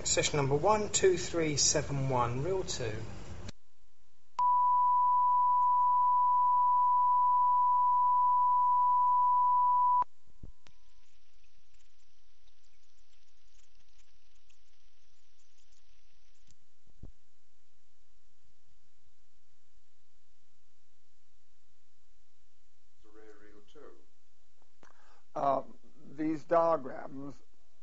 Session number 12371, reel 2. These diagrams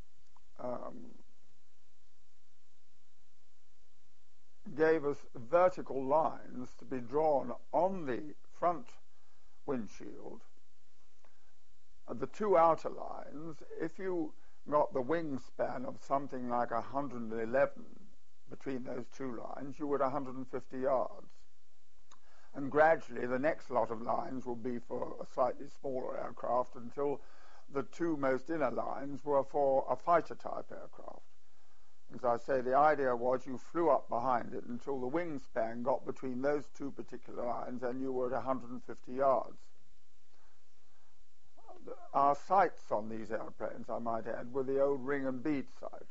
gave us vertical lines to be drawn on the front windshield. The two outer lines, if you got the wingspan of something like 111 between those two lines, you were at 150 yards. And gradually the next lot of lines will be for a slightly smaller aircraft until the two most inner lines were for a fighter-type aircraft. As I say, the idea was you flew up behind it until the wingspan got between those two particular lines and you were at 150 yards. Our sights on these airplanes, I might add, were the old ring and bead sight.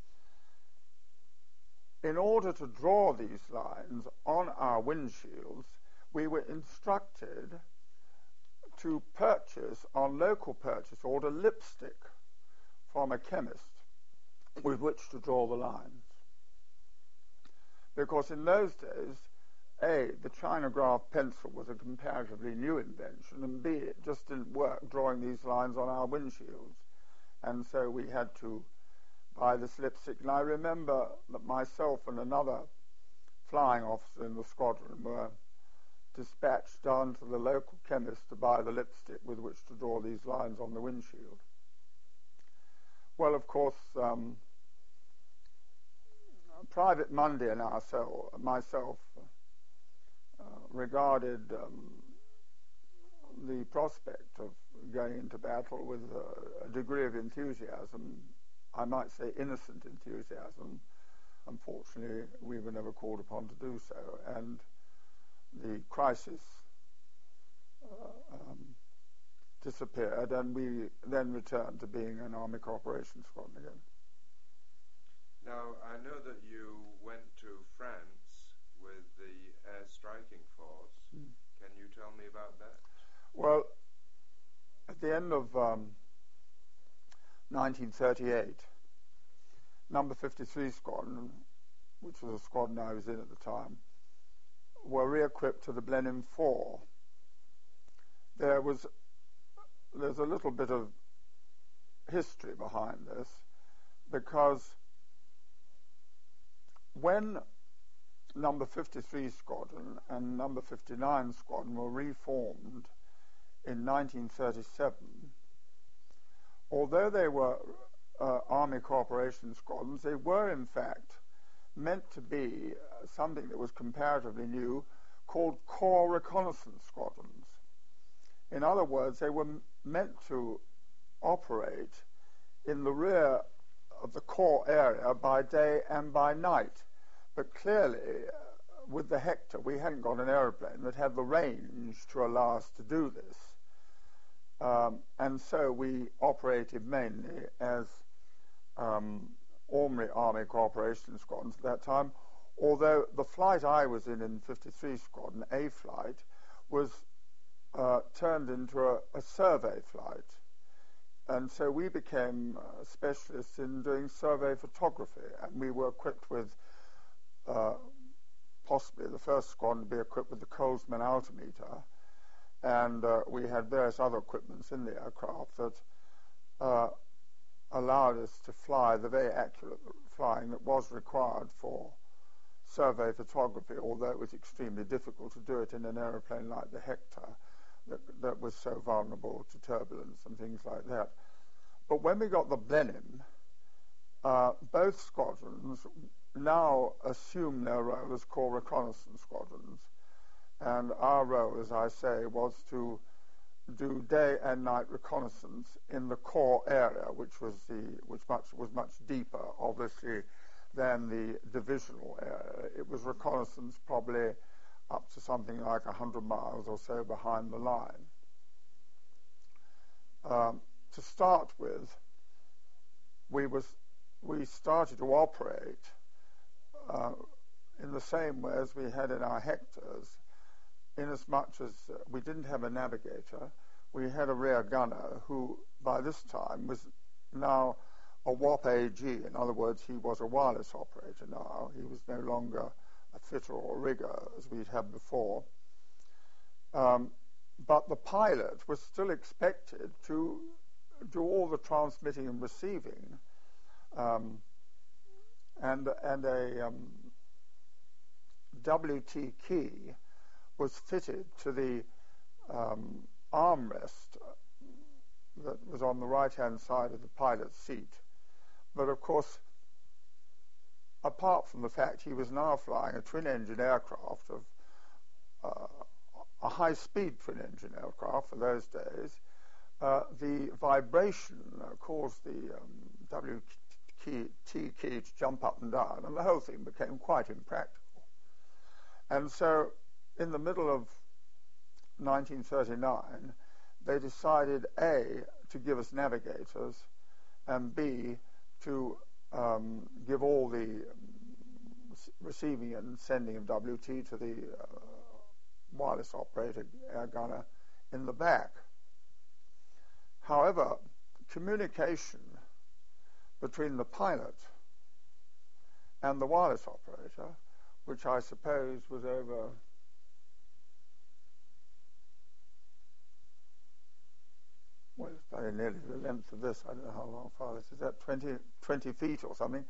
In order to draw these lines on our windshields, we were instructed to purchase, on local purchase order, lipstick from a chemist with which to draw the lines. Because in those days, A, the Chinograph pencil was a comparatively new invention, and B, it just didn't work drawing these lines on our windshields. And so we had to buy this lipstick. And I remember that myself and another flying officer in the squadron were dispatched down to the local chemist to buy the lipstick with which to draw these lines on the windshield. Well, of course, Private Mundy and myself regarded the prospect of going into battle with a degree of enthusiasm, I might say innocent enthusiasm. Unfortunately, we were never called upon to do so, and the crisis disappeared, and we then returned to being an Army Cooperation Squadron again. Now, I know that you went to France with the Air Striking Force. Can you tell me about that? Well, at the end of 1938, Number 53 Squadron, which was a squadron I was in at the time, were re-equipped to the Blenheim 4. There's a little bit of history behind this, because when Number 53 Squadron and Number 59 Squadron were reformed in 1937, although they were Army Cooperation Squadrons, they were in fact meant to be something that was comparatively new, called Corps Reconnaissance Squadrons. In other words, they were meant to operate in the rear of the Corps area by day and by night. But clearly, with the Hector, we hadn't got an aeroplane that had the range to allow us to do this. And so we operated mainly as ordinary Army Cooperation Squadrons at that time, although the flight I was in 53 Squadron, A flight, was turned into a survey flight. And so we became specialists in doing survey photography, and we were equipped with, possibly the first squadron to be equipped with the Colesman altimeter, and we had various other equipments in the aircraft that allowed us to fly the very accurate flying that was required for survey photography, although it was extremely difficult to do it in an aeroplane like the Hector that was so vulnerable to turbulence and things like that. But when we got the Blenheim, both squadrons now assume their role as Corps Reconnaissance Squadrons, and our role, as I say, was to do day and night reconnaissance in the core area, which was much deeper, obviously, than the divisional area. It was reconnaissance probably up to something like 100 miles or so behind the line. To start with, we we started to operate in the same way as we had in our Hectors, inasmuch as we didn't have a navigator. We had a rear gunner who, by this time, was now a WOP AG. In other words, he was a wireless operator now. He was no longer a fitter or a rigger, as we'd had before. But the pilot was still expected to do all the transmitting and receiving, and a WT key was fitted to the armrest that was on the right-hand side of the pilot's seat. But of course, apart from the fact he was now flying a twin-engine aircraft of a high-speed twin-engine aircraft for those days, the vibration caused the WT key to jump up and down, and the whole thing became quite impractical. And so, in the middle of 1939, they decided, A, to give us navigators, and B, to give all the receiving and sending of WT to the wireless operator air gunner in the back. However, communication between the pilot and the wireless operator, which I suppose was over it's very nearly the length of this, I don't know how long far this is, that 20 feet or something,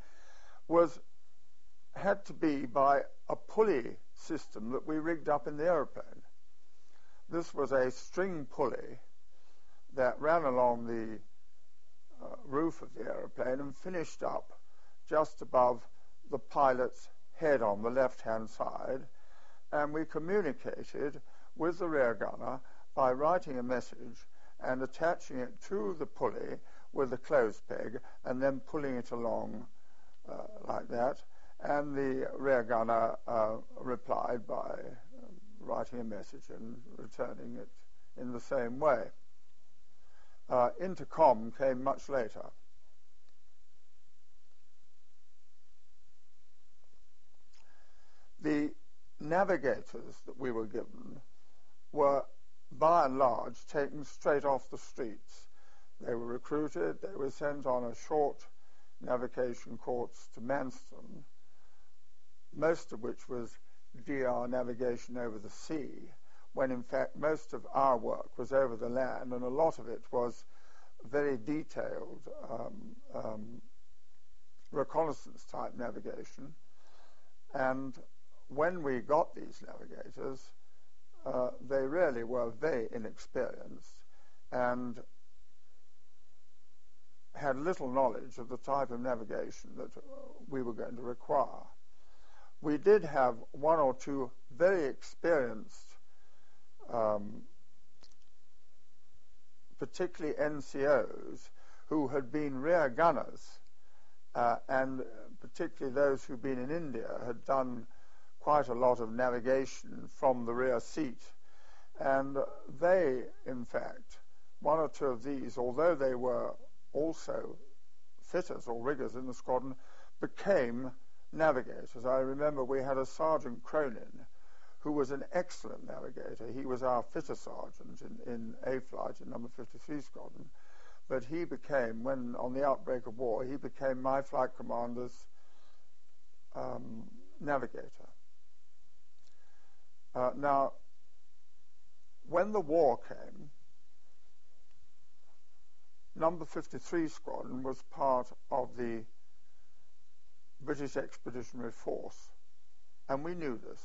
had to be by a pulley system that we rigged up in the aeroplane. This was a string pulley that ran along the roof of the aeroplane and finished up just above the pilot's head on the left-hand side, and we communicated with the rear gunner by writing a message and attaching it to the pulley with a clothes peg and then pulling it along like that, and the rear gunner replied by writing a message and returning it in the same way. Intercom came much later. The navigators that we were given were, by and large, taken straight off the streets. They were recruited, they were sent on a short navigation course to Manston, most of which was DR navigation over the sea, when in fact most of our work was over the land, and a lot of it was very detailed reconnaissance type navigation. And when we got these navigators, they really were very inexperienced and had little knowledge of the type of navigation that we were going to require. We did have one or two very experienced, particularly NCOs, who had been rear gunners, and particularly those who'd been in India, had done quite a lot of navigation from the rear seat. And they, in fact, one or two of these, although they were also fitters or riggers in the squadron, became navigators. I remember we had a Sergeant Cronin who was an excellent navigator. He was our fitter sergeant in A Flight in number 53 Squadron. But he became, when on the outbreak of war, he became my flight commander's navigator. Now, when the war came, number 53 Squadron was part of the British Expeditionary Force, and we knew this.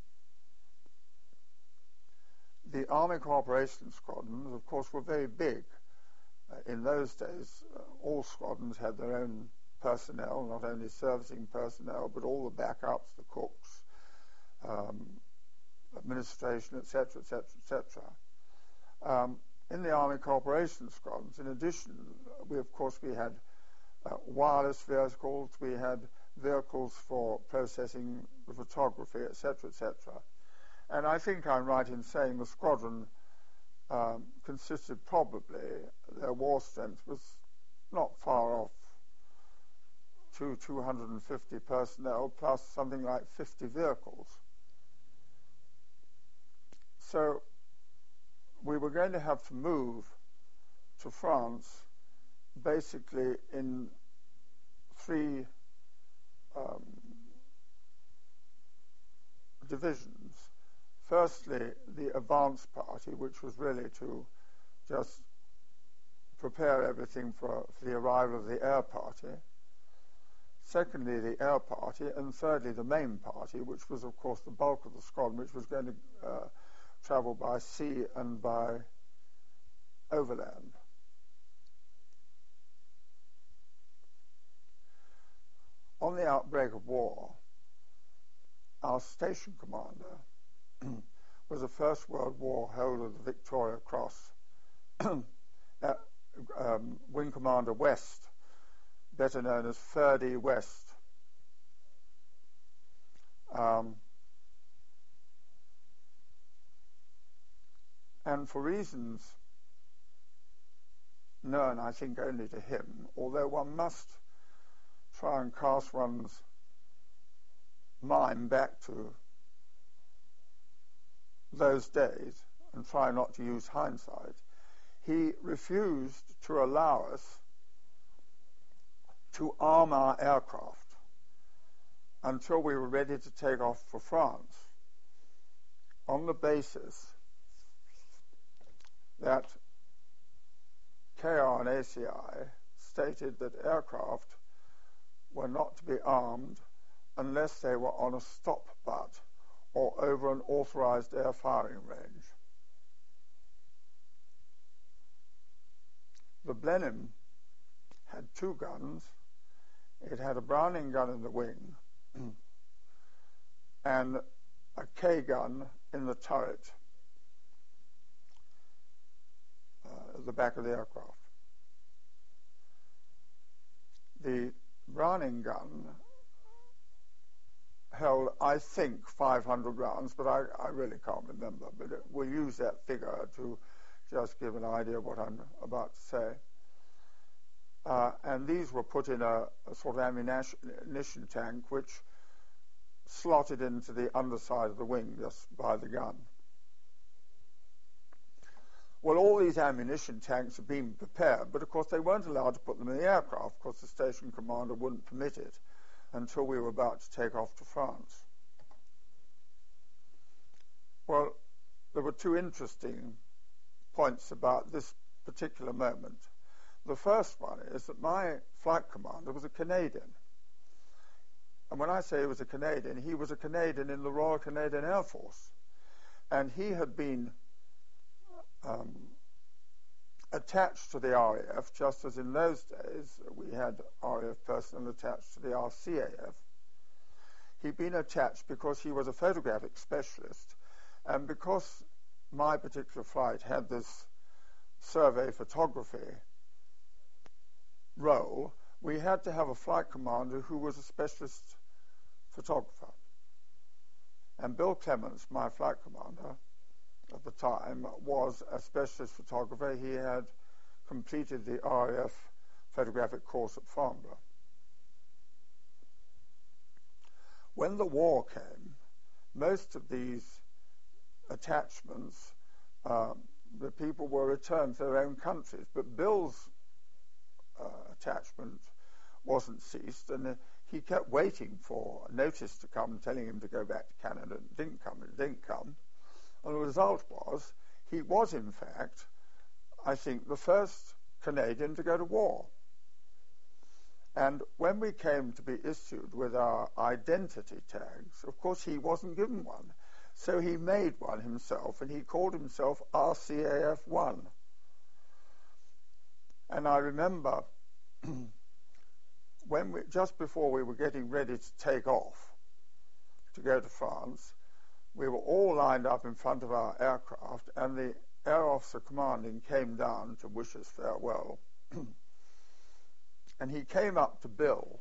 The Army Cooperation Squadrons, of course, were very big. In those days, all squadrons had their own personnel, not only servicing personnel, but all the backups, the cooks, administration, etc., etc., etc. In the Army Cooperation Squadrons, in addition, we had wireless vehicles, we had vehicles for processing the photography, etc., etc. And I think I'm right in saying the squadron consisted probably, their war strength was not far off 250 personnel, plus something like 50 vehicles. So we were going to have to move to France basically in three divisions. Firstly, the advance party, which was really to just prepare everything for the arrival of the air party. Secondly, the air party. And thirdly, the main party, which was, of course, the bulk of the squadron, which was going to travel by sea and by overland. On the outbreak of war, our station commander was a First World War holder of the Victoria Cross, Wing Commander West, better known as Ferdy West. And for reasons known, I think, only to him, although one must try and cast one's mind back to those days and try not to use hindsight, he refused to allow us to arm our aircraft until we were ready to take off for France, on the basis that KR and ACI stated that aircraft were not to be armed unless they were on a stop butt or over an authorized air firing range. The Blenheim had two guns. It had a Browning gun in the wing and a K gun in the turret at the back of the aircraft. The Browning gun held, I think, 500 rounds, but I really can't remember. But we'll use that figure to just give an idea of what I'm about to say. And these were put in a sort of ammunition tank which slotted into the underside of the wing just by the gun. Well, all these ammunition tanks had been prepared, but of course they weren't allowed to put them in the aircraft because the station commander wouldn't permit it until we were about to take off to France. Well, there were two interesting points about this particular moment. The first one is that my flight commander was a Canadian. And when I say he was a Canadian, he was a Canadian in the Royal Canadian Air Force. And he had been attached to the RAF, just as in those days we had RAF personnel attached to the RCAF. He'd been attached because he was a photographic specialist, and because my particular flight had this survey photography role, we had to have a flight commander who was a specialist photographer. And Bill Clements, my flight commander at the time, was a specialist photographer. He had completed the RAF photographic course at Farnborough. When the war came, most of these attachments, the people were returned to their own countries, but Bill's attachment wasn't ceased, and he kept waiting for a notice to come telling him to go back to Canada. It didn't come. And the result was he was, in fact, I think, the first Canadian to go to war. And when we came to be issued with our identity tags, of course he wasn't given one. So he made one himself, and he called himself RCAF-1. And I remember just before we were getting ready to take off to go to France, we were all lined up in front of our aircraft, and the air officer commanding came down to wish us farewell. And he came up to Bill,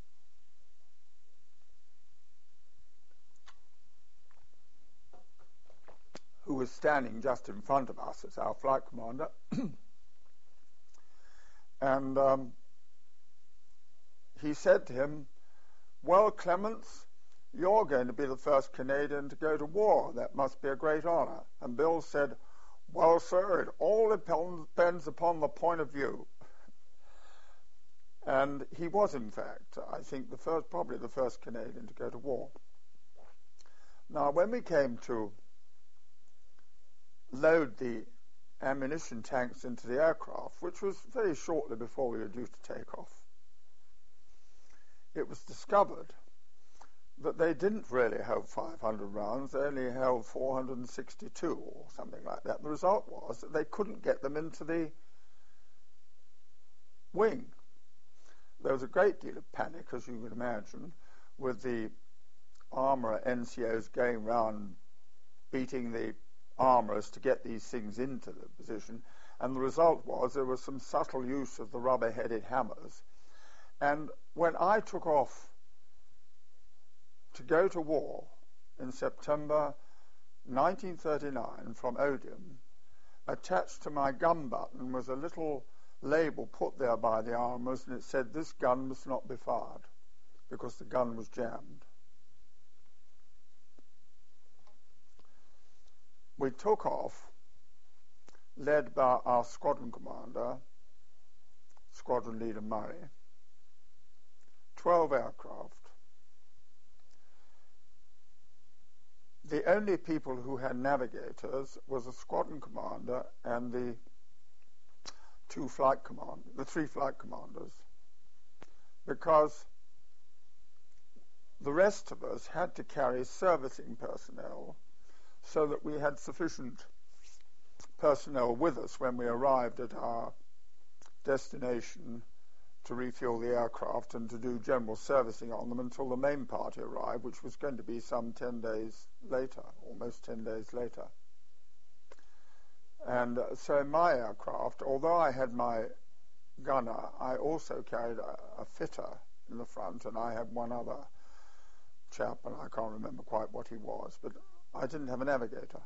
who was standing just in front of us as our flight commander, and he said to him, "Well, Clements, you're going to be the first Canadian to go to war. That must be a great honor." And Bill said, "Well, sir, it all depends upon the point of view." And he was, in fact, I think, probably the first Canadian to go to war. Now, when we came to load the ammunition tanks into the aircraft, which was very shortly before we were due to take off, it was discovered that they didn't really hold 500 rounds. They only held 462 or something like that. The result was that they couldn't get them into the wing. There was a great deal of panic, as you would imagine, with the armourer NCOs going round beating the armourers to get these things into the position, and the result was there was some subtle use of the rubber-headed hammers. And when I took off to go to war in September 1939 from Odium, attached to my gun button was a little label put there by the armourers, and it said, "This gun must not be fired," because the gun was jammed. We took off, led by our squadron commander, Squadron Leader Murray, 12 aircraft. The only people who had navigators was the squadron commander and the three flight commanders, because the rest of us had to carry servicing personnel so that we had sufficient personnel with us when we arrived at our destination to refuel the aircraft and to do general servicing on them until the main party arrived, which was going to be some 10 days later, almost 10 days later. And so in my aircraft, although I had my gunner, I also carried a fitter in the front, and I had one other chap, and I can't remember quite what he was, but I didn't have a navigator.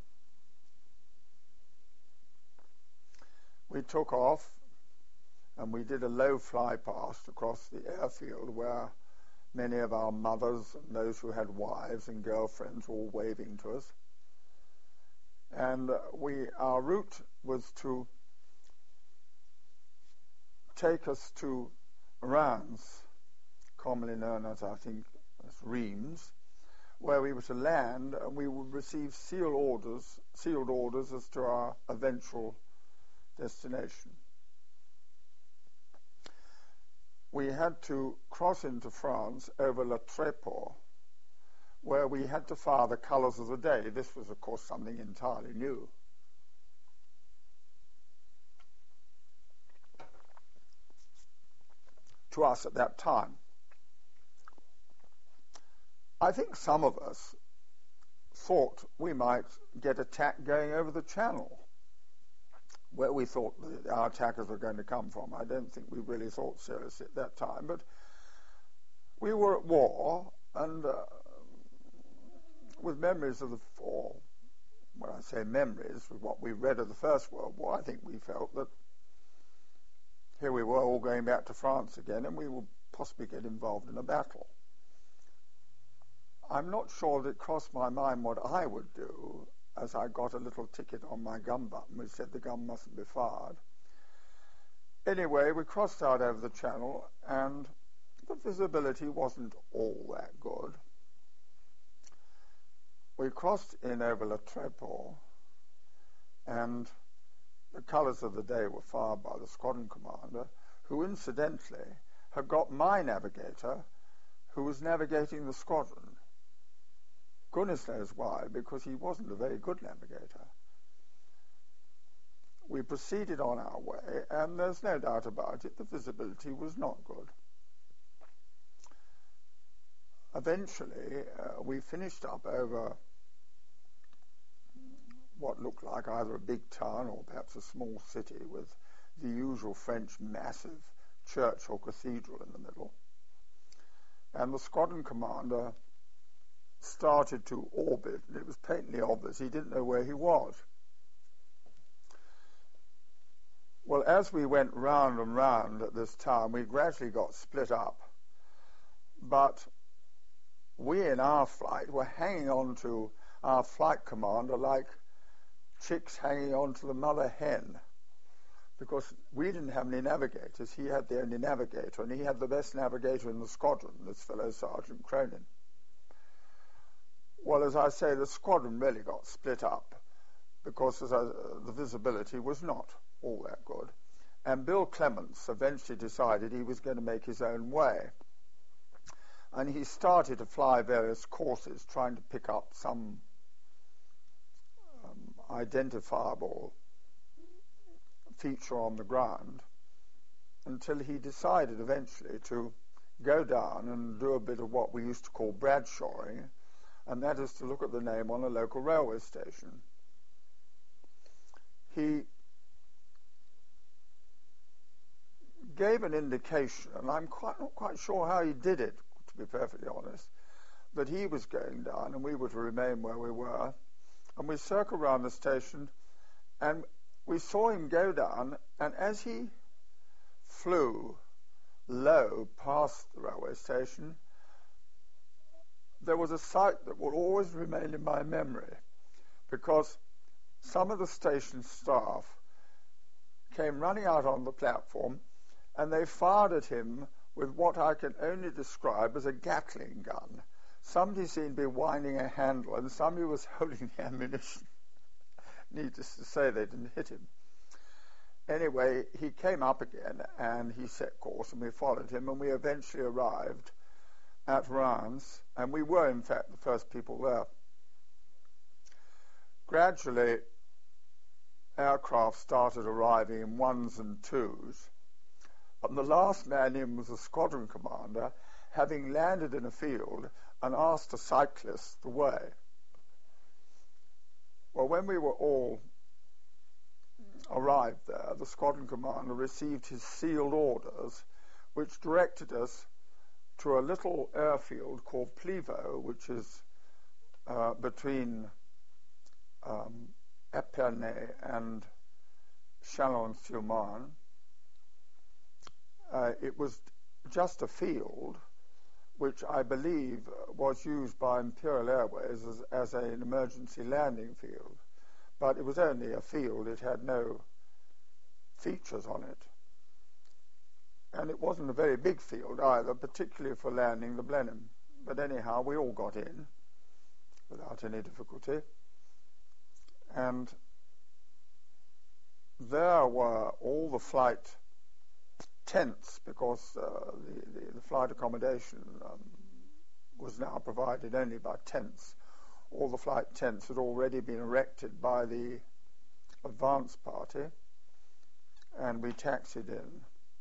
We took off, and we did a low fly past across the airfield where many of our mothers and those who had wives and girlfriends were all waving to us. And our route was to take us to Reims, commonly known as, I think, as Reims, where we were to land, and we would receive sealed orders as to our eventual destination. We had to cross into France over Le Tréport, where we had to fire the colours of the day. This was, of course, something entirely new. To us at that time. I think some of us thought we might get attacked going over the Channel, where we thought our attackers were going to come from. I don't think we really thought seriously at that time, but we were at war, and with memories of when I say memories, with what we read of the First World War, I think we felt that here we were all going back to France again, and we would possibly get involved in a battle. I'm not sure that it crossed my mind what I would do, as I got a little ticket on my gun button which said the gun mustn't be fired. Anyway, we crossed out over the Channel, and the visibility wasn't all that good. We crossed in over Le Tréport, and the colours of the day were fired by the squadron commander, who incidentally had got my navigator, who was navigating the squadron. Goodness knows why, because he wasn't a very good navigator. We proceeded on our way, and there's no doubt about it, the visibility was not good. Eventually, we finished up over what looked like either a big town or perhaps a small city with the usual French massive church or cathedral in the middle. And the squadron commander started to orbit, and it was patently obvious he didn't know where he was. Well, as we went round and round at this town, we gradually got split up, but we in our flight were hanging on to our flight commander like chicks hanging on to the mother hen, because we didn't have any navigators. He had the only navigator, and he had the best navigator in the squadron, this fellow Sergeant Cronin. Well, as I say, the squadron really got split up because the visibility was not all that good. And Bill Clements eventually decided he was going to make his own way. And he started to fly various courses, trying to pick up some identifiable feature on the ground, until he decided eventually to go down and do a bit of what we used to call Bradshawing, and that is to look at the name on a local railway station. He gave an indication, and I'm not quite sure how he did it, to be perfectly honest, that he was going down and we were to remain where we were. And we circled around the station, and we saw him go down, and as he flew low past the railway station, there was a sight that will always remain in my memory, because some of the station staff came running out on the platform, and they fired at him with what I can only describe as a Gatling gun. Somebody seemed to be winding a handle, and somebody was holding the ammunition. Needless to say, they didn't hit him. Anyway, he came up again, and he set course, and we followed him, and we eventually arrived at Reims, and we were, in fact, the first people there. Gradually, aircraft started arriving in ones and twos, and the last man in was the squadron commander, having landed in a field and asked a cyclist the way. Well, when we were all arrived there, the squadron commander received his sealed orders, which directed us to a little airfield called Plivo, which is between Epernay and Chalon-sur-Marne. It was just a field which I believe was used by Imperial Airways as an emergency landing field. But it was only a field. It had no features on it. And it wasn't a very big field either, particularly for landing the Blenheim. But anyhow, we all got in without any difficulty. And there were all the flight tents, because the flight accommodation was now provided only by tents. All the flight tents had already been erected by the advance party, and we taxied in.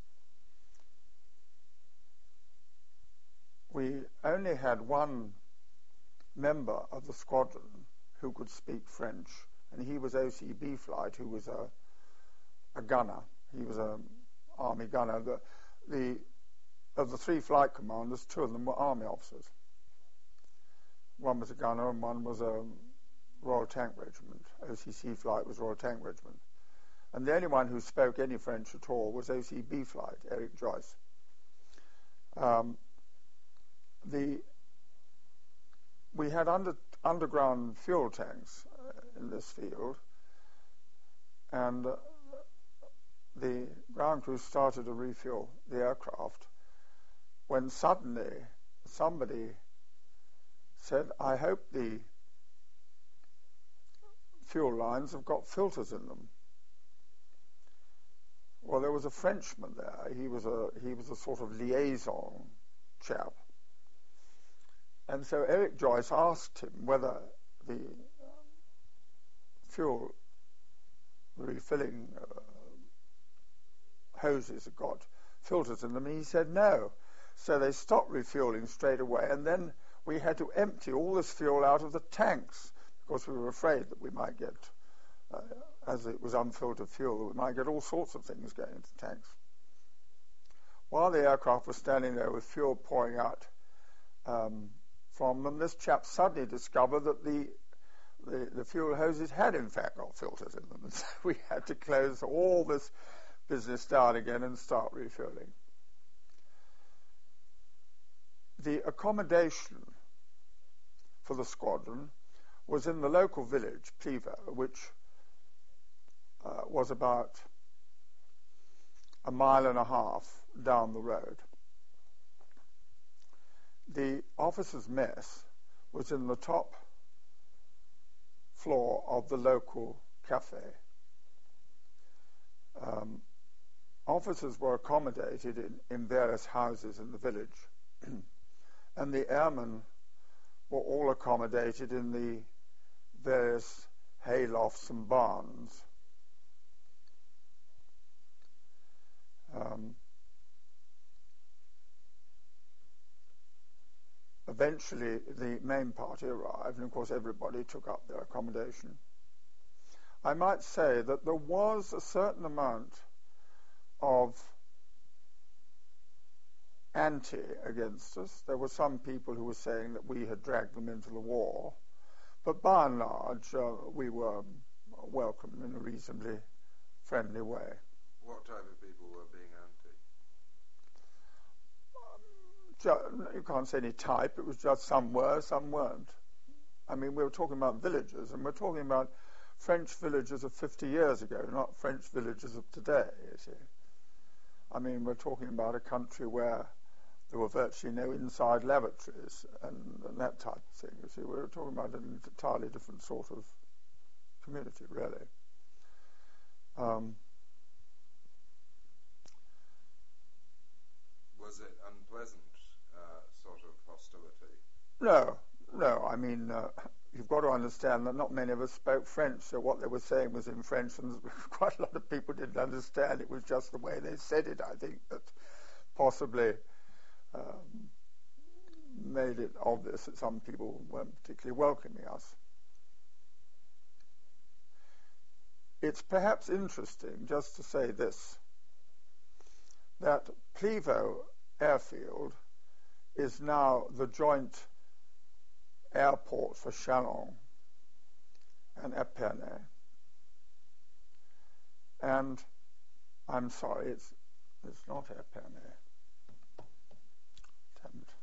We only had one member of the squadron who could speak French, and he was OCB Flight, who was a gunner. He was an army gunner. Of the three flight commanders, two of them were army officers. One was a gunner and one was a Royal Tank Regiment. OCC Flight was Royal Tank Regiment. And the only one who spoke any French at all was OCB Flight, Eric Joyce. We had underground fuel tanks in this field, and the ground crew started to refuel the aircraft, when suddenly somebody said, "I hope the fuel lines have got filters in them." Well, there was a Frenchman there. He was a sort of liaison chap. And so Eric Joyce asked him whether the fuel refilling hoses had got filters in them, and he said no. So they stopped refueling straight away, and then we had to empty all this fuel out of the tanks, because we were afraid that we might get, as it was unfiltered fuel, we might get all sorts of things going into the tanks. While the aircraft was standing there with fuel pouring out from them, this chap suddenly discovered that the fuel hoses had in fact got filters in them, and so we had to close all this business down again and start refueling. the accommodation for the squadron was in the local village, Plevo, which was about a mile and a half down the road. The officers' mess was in the top floor of the local cafe. Officers were accommodated in various houses in the village, and the airmen were all accommodated in the various haylofts and barns. Eventually, the main party arrived, and of course everybody took up their accommodation. I might say that there was a certain amount of anti against us. There were some people who were saying that we had dragged them into the war, but by and large we were welcomed in a reasonably friendly way. What type of people were being anti? You can't say any type. It was just some were, some weren't. I mean, we were talking about villages, and we're talking about French villages of 50 years ago, not French villages of today, you see. I mean, we're talking about a country where there were virtually no inside lavatories and that type of thing. You see, we were talking about an entirely different sort of community, really. Was it unpleasant sort of hostility? No. I mean, you've got to understand that not many of us spoke French, so what they were saying was in French, and quite a lot of people didn't understand. It was just the way they said it, I think, that possibly made it obvious that some people weren't particularly welcoming us. It's perhaps interesting just to say this, that Plevo Airfield is now the joint airport for Châlons and Epernay. And I'm sorry, it's not Epernay. Damn it.